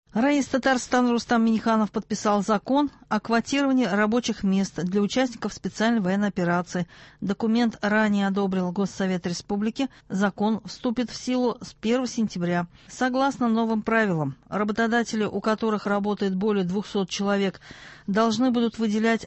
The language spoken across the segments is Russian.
Раис Татарстана Рустам Минниханов подписал закон о квотировании рабочих мест для участников специальной военной операции. Документ ранее одобрил Госсовет Республики. Закон вступит в силу с 1 сентября. Согласно новым правилам, работодатели, у которых работает более 200 человек, должны будут выделять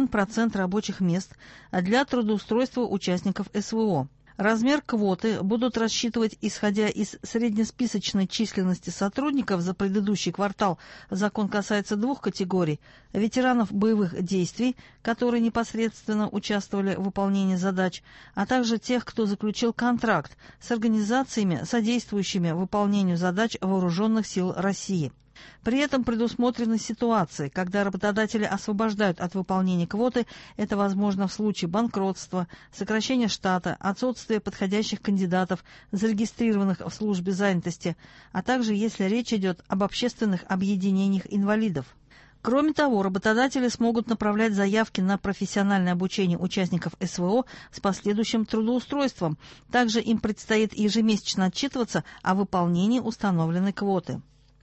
1% рабочих мест для трудоустройства участников СВО. Размер квоты будут рассчитывать, исходя из среднесписочной численности сотрудников за предыдущий квартал. Закон касается двух категорий – ветеранов боевых действий, которые непосредственно участвовали в выполнении задач, а также тех, кто заключил контракт с организациями, содействующими выполнению задач Вооруженных сил России. При этом предусмотрены ситуации, когда работодатели освобождают от выполнения квоты. Это возможно в случае банкротства, сокращения штата, отсутствия подходящих кандидатов, зарегистрированных в службе занятости, а также если речь идет об общественных объединениях инвалидов. Кроме того, работодатели смогут направлять заявки на профессиональное обучение участников СВО с последующим трудоустройством. Также им предстоит ежемесячно отчитываться о выполнении установленной квоты.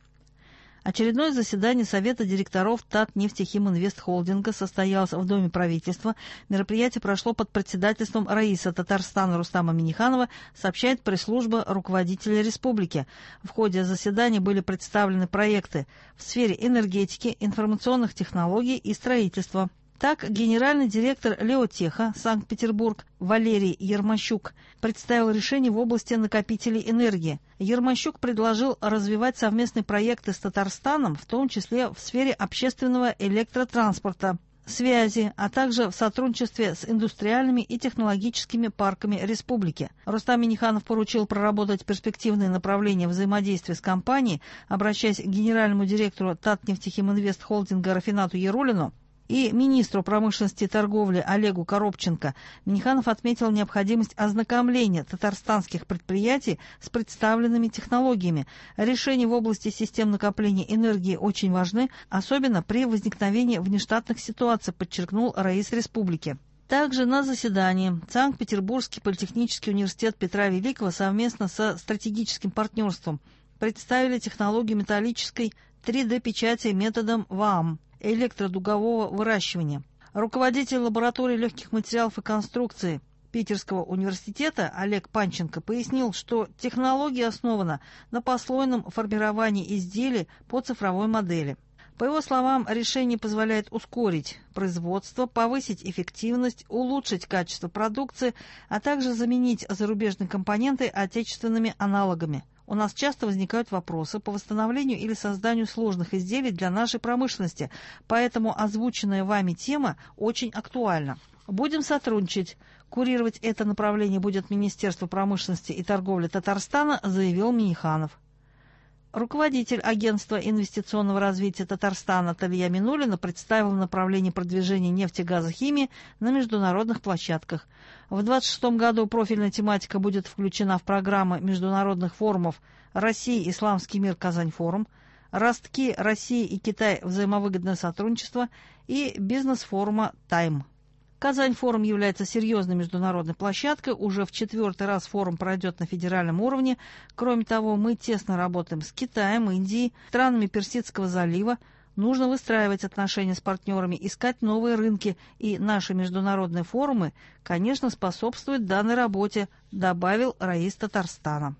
Очередное заседание Совета директоров Татнефтехиминвест Холдинга состоялось в Доме правительства. Мероприятие прошло под председательством Раиса Татарстана Рустама Минниханова, сообщает пресс-служба руководителя республики. В ходе заседания были представлены проекты в сфере энергетики, информационных технологий и строительства. Так, генеральный директор Леотеха Санкт-Петербург Валерий Ермощук представил решение в области накопителей энергии. Ермощук предложил развивать совместные проекты с Татарстаном, в том числе в сфере общественного электротранспорта, связи, а также в сотрудничестве с индустриальными и технологическими парками республики. Рустам Минниханов поручил проработать перспективные направления взаимодействия с компанией, обращаясь к генеральному директору Татнефтехиминвест Холдинга Рафинату Яруллину и министру промышленности и торговли Олегу Коробченко. Минниханов отметил необходимость ознакомления татарстанских предприятий с представленными технологиями. Решения в области систем накопления энергии очень важны, особенно при возникновении внештатных ситуаций, подчеркнул Раис республики. Также на заседании Санкт-Петербургский политехнический университет Петра Великого совместно со стратегическим партнерством представили технологию металлической 3D-печати методом ВААМ электродугового выращивания. Руководитель лаборатории легких материалов и конструкции Питерского университета Олег Панченко пояснил, что технология основана на послойном формировании изделий по цифровой модели. По его словам, решение позволяет ускорить производство, повысить эффективность, улучшить качество продукции, а также заменить зарубежные компоненты отечественными аналогами. У нас часто возникают вопросы по восстановлению или созданию сложных изделий для нашей промышленности, поэтому озвученная вами тема очень актуальна. Будем сотрудничать. Курировать это направление будет Министерство промышленности и торговли Татарстана, заявил Минниханов. Руководитель Агентства инвестиционного развития Татарстана Талия Минуллина представила направление продвижения нефтегазохимии на международных площадках. В 2026 году профильная тематика будет включена в программы международных форумов «Россия, Исламский мир, Казань-форум», «Ростки, Россия и Китай. Взаимовыгодное сотрудничество» и бизнес-форума «Тайм». Казань-форум является серьезной международной площадкой. Уже в 4-й раз форум пройдет на федеральном уровне. Кроме того, мы тесно работаем с Китаем, Индией, странами Персидского залива. Нужно выстраивать отношения с партнерами, искать новые рынки. И наши международные форумы, конечно, способствуют данной работе, добавил Раис Татарстана.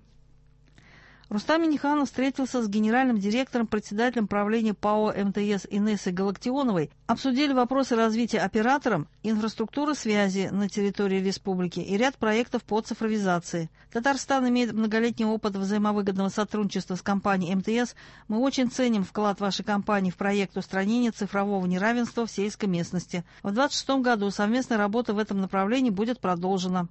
Рустам Минниханов встретился с генеральным директором, председателем правления ПАО МТС Инессой Галактионовой. Обсудили вопросы развития оператором инфраструктуры связи на территории республики и ряд проектов по цифровизации. Татарстан имеет многолетний опыт взаимовыгодного сотрудничества с компанией МТС. Мы очень ценим вклад вашей компании в проект устранения цифрового неравенства в сельской местности. В 2026 году совместная работа в этом направлении будет продолжена.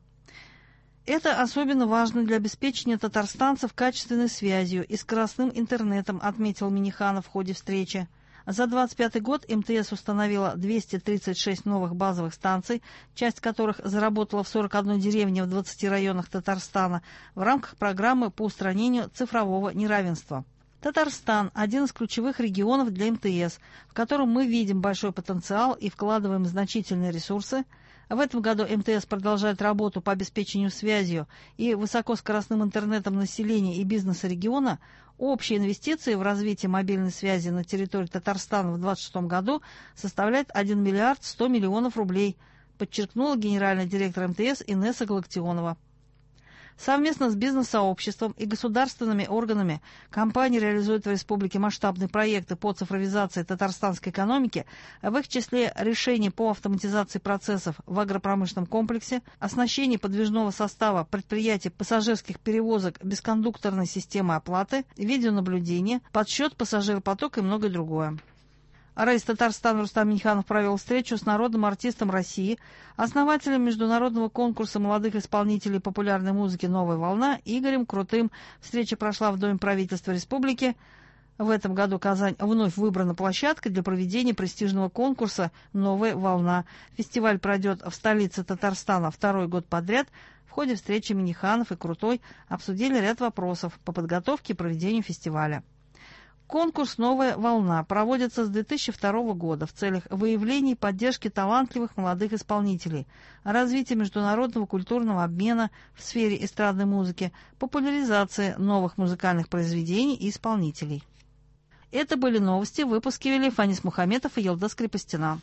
Это особенно важно для обеспечения татарстанцев качественной связью и скоростным интернетом, отметил Минниханов в ходе встречи. За 2025 год МТС установила 236 новых базовых станций, часть которых заработала в 41 деревне в 20 районах Татарстана в рамках программы по устранению цифрового неравенства. Татарстан – один из ключевых регионов для МТС, в котором мы видим большой потенциал и вкладываем значительные ресурсы. В этом году МТС продолжает работу по обеспечению связью и высокоскоростным интернетом населения и бизнеса региона. Общие инвестиции в развитие мобильной связи на территории Татарстана в 2026 году составляют 1 миллиард 100 миллионов рублей, подчеркнула генеральный директор МТС Инесса Галактионова. Совместно с бизнес-сообществом и государственными органами компания реализует в республике масштабные проекты по цифровизации татарстанской экономики, в их числе решения по автоматизации процессов в агропромышленном комплексе, оснащение подвижного состава предприятий пассажирских перевозок бескондукторной системой оплаты, видеонаблюдение, подсчет пассажиропотока и многое другое. Раис Татарстана Рустам Минниханов провел встречу с народным артистом России, основателем международного конкурса молодых исполнителей популярной музыки «Новая волна» Игорем Крутым. Встреча прошла в Доме правительства республики. В этом году Казань вновь выбрана площадкой для проведения престижного конкурса «Новая волна». Фестиваль пройдет в столице Татарстана второй год подряд. В ходе встречи Минниханов и Крутой обсудили ряд вопросов по подготовке и проведению фестиваля. Конкурс «Новая волна» проводится с 2002 года в целях выявления и поддержки талантливых молодых исполнителей, развития международного культурного обмена в сфере эстрадной музыки, популяризации новых музыкальных произведений и исполнителей. Это были новости. В выпуске вели Фанис Мухаметов и Елда Скрипостина.